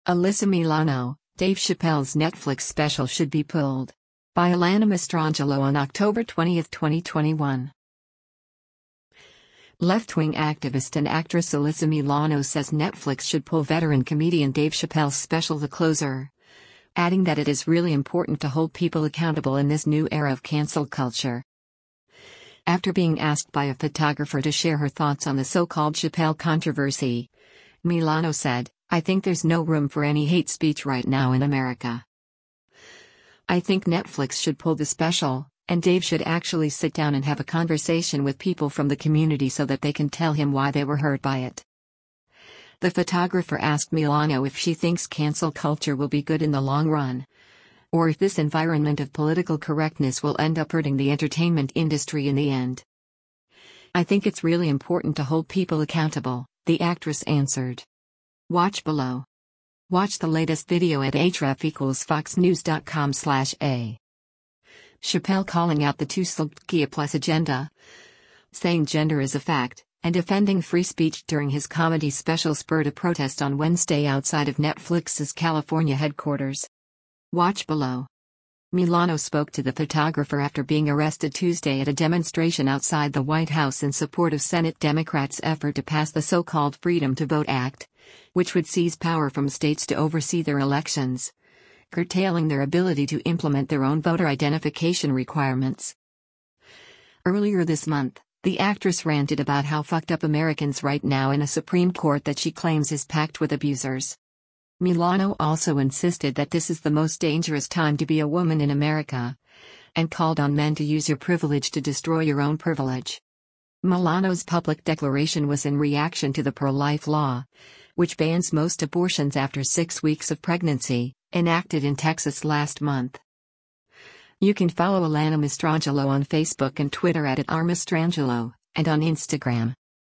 Alyssa Milano, Dave Chappelle's Netflix special should be pulled. By Alana Mastrangelo on October 20, 2021. Left-wing activist and actress Alyssa Milano says Netflix should pull veteran comedian Dave Chappelle's special The Closer, adding that it is really important to hold people accountable in this new era of cancel culture. After being asked by a photographer to share her thoughts on the so-called Chappelle controversy, Milano said, "I think there's no room for any hate speech right now in America. I think Netflix should pull the special, and Dave should actually sit down and have a conversation with people from the community so that they can tell him why they were hurt by it." The photographer asked Milano if she thinks cancel culture will be good in the long run, or if this environment of political correctness will end up hurting the entertainment industry in the end. "I think it's really important to hold people accountable," the actress answered. Watch below. Watch the latest video at href=foxnews.com/a. Chappelle calling out the +2 agenda, saying gender is a fact, and defending free speech during his comedy special spurred a protest on Wednesday outside of Netflix's California headquarters. Watch below. Milano spoke to the photographer after being arrested Tuesday at a demonstration outside the White House in support of Senate Democrats' effort to pass the so-called Freedom to Vote Act, which would seize power from states to oversee their elections, curtailing their ability to implement their own voter identification requirements. Earlier this month, the actress ranted about how fucked up Americans right now in a Supreme Court that she claims is packed with abusers. Milano also insisted that this is the most dangerous time to be a woman in America, and called on men to use your privilege to destroy your own privilege. Milano's public declaration was in reaction to the pro-life law, which bans most abortions after 6 weeks of pregnancy, enacted in Texas last month. You can follow Alana Mastrangelo on Facebook and Twitter at @rmastrangelo, and on Instagram